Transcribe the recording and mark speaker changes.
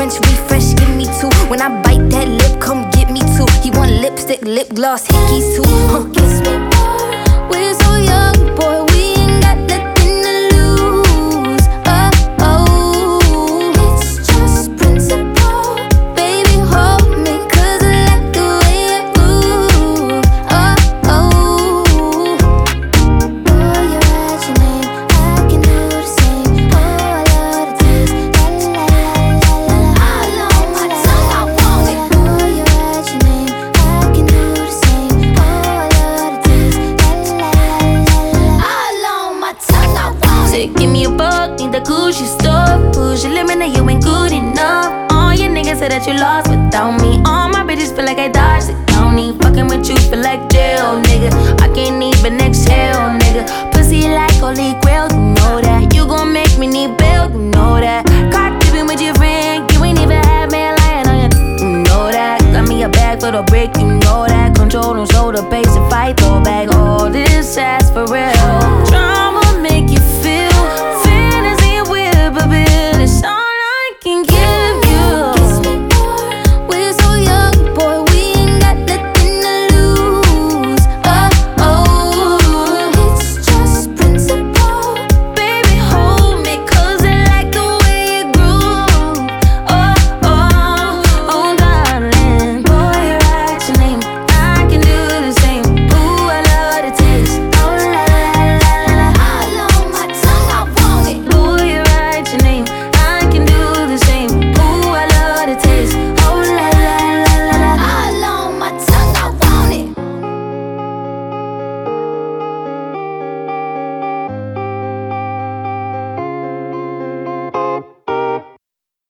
Speaker 1: French refresh, give me two. When I bite that lip, come get me two. He want lipstick, lip gloss, hickeys too. Kiss me more. We're so young, boy, we ain't got nothing to lose. Oh, oh, it's just principle. Baby, hold me, 'cause I like the way it moves. Oh, oh. Oh, you're at your name, I can do the same. Oh, I love the taste. La la la la la. All on my tongue, I want it. Oh, you're at your name, I can do the same. Oh, I love the taste. La la la la la. All on my tongue, I want it.
Speaker 2: Say, give me a buck, need the Gucci stuff. Push your limit, now you ain't good enough. All your niggas say that you lost without me. All my bitches feel like I dodged the county. Fucking with you feel like jail, nigga. I can't even exhale, nigga. Pussy like holy grail, you know that. You gon' make me need bail, you know that. Caught dipping with your friend, you ain't even had me lying on you, you know that. Got me a bag for the break, you